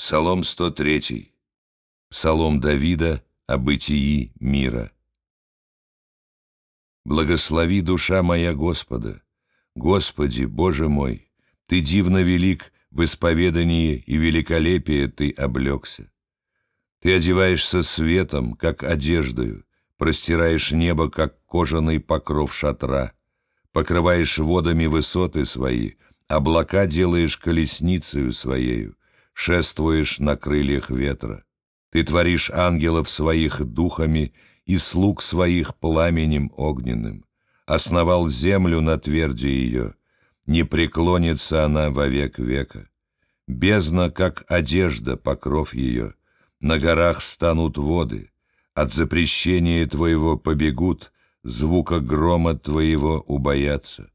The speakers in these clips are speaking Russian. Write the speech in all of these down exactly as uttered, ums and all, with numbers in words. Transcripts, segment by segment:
Псалом сто третий. Псалом Давида о бытии мира. Благослови, душа моя, Господа. Господи, Боже мой, Ты дивно велик, в исповедании и великолепие Ты облегся. Ты одеваешься светом, как одеждою, простираешь небо, как кожаный покров шатра, покрываешь водами высоты свои, облака делаешь колесницею своею, шествуешь на крыльях ветра. Ты творишь ангелов своих духами и слуг своих пламенем огненным. Основал землю на тверди ее, не преклонится она во век века. Бездна, как одежда, покров ее, на горах станут воды, от запрещения Твоего побегут, звука грома Твоего убоятся.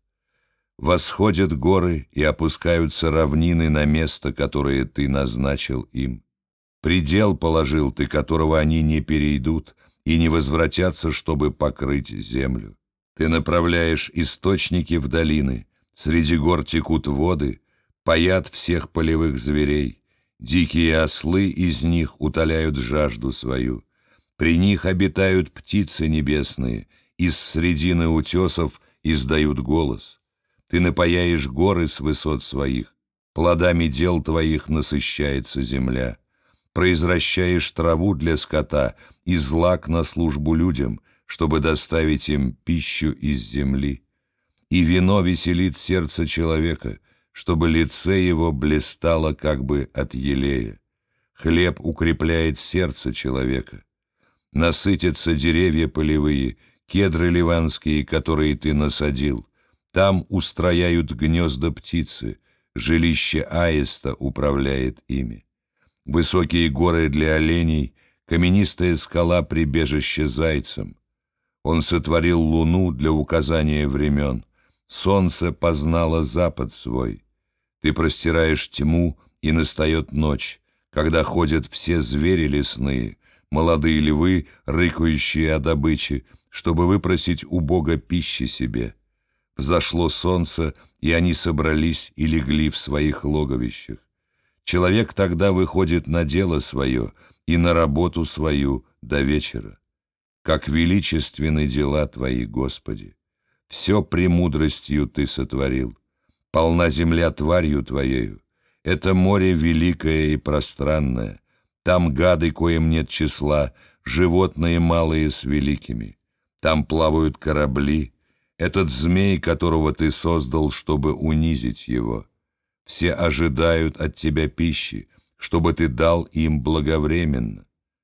Восходят горы и опускаются равнины на место, которое Ты назначил им. Предел положил Ты, которого они не перейдут и не возвратятся, чтобы покрыть землю. Ты направляешь источники в долины, среди гор текут воды, паят всех полевых зверей. Дикие ослы из них утоляют жажду свою. При них обитают птицы небесные, из средины утесов издают голос. Ты напояешь горы с высот своих, плодами дел Твоих насыщается земля. Произращаешь траву для скота и злак на службу людям, чтобы доставить им пищу из земли. И вино веселит сердце человека, чтобы лице его блистало как бы от елея. Хлеб укрепляет сердце человека. Насытятся деревья полевые, кедры ливанские, которые ты насадил. Там устрояют гнезда птицы, жилище аиста управляет ими. Высокие горы для оленей, каменистая скала прибежище зайцам. Он сотворил луну для указания времен, солнце познало запад свой. Ты простираешь тьму, и настает ночь, когда ходят все звери лесные, молодые львы, рыкающие о добыче, чтобы выпросить у Бога пищи себе. Взошло солнце, и они собрались и легли в своих логовищах. Человек тогда выходит на дело свое и на работу свою до вечера. Как величественны дела Твои, Господи! Все премудростью Ты сотворил. Полна земля тварью Твоею. Это море великое и пространное. Там гады, коим нет числа, животные малые с великими. Там плавают корабли. Этот змей, которого Ты создал, чтобы унизить его. Все ожидают от Тебя пищи, чтобы Ты дал им благовременно.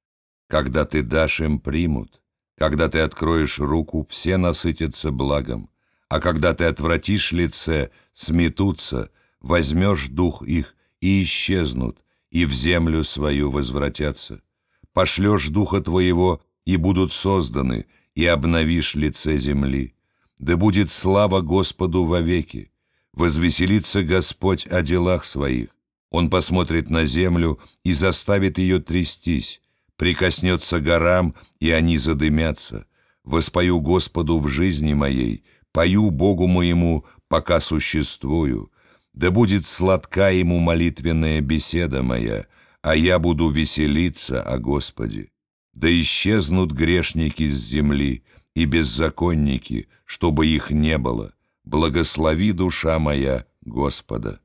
Когда Ты дашь им, примут. Когда Ты откроешь руку, все насытятся благом. А когда Ты отвратишь лице, сметутся, возьмешь дух их и исчезнут, и в землю свою возвратятся. Пошлешь духа Твоего, и будут созданы, и обновишь лице земли. Да будет слава Господу вовеки. Возвеселится Господь о делах Своих. Он посмотрит на землю и заставит ее трястись, прикоснется горам, и они задымятся. Воспою Господу в жизни моей, пою Богу моему, пока существую. Да будет сладка Ему молитвенная беседа моя, а я буду веселиться о Господе. Да исчезнут грешники с земли и беззаконники, чтобы их не было. Благослови, душа моя, Господа.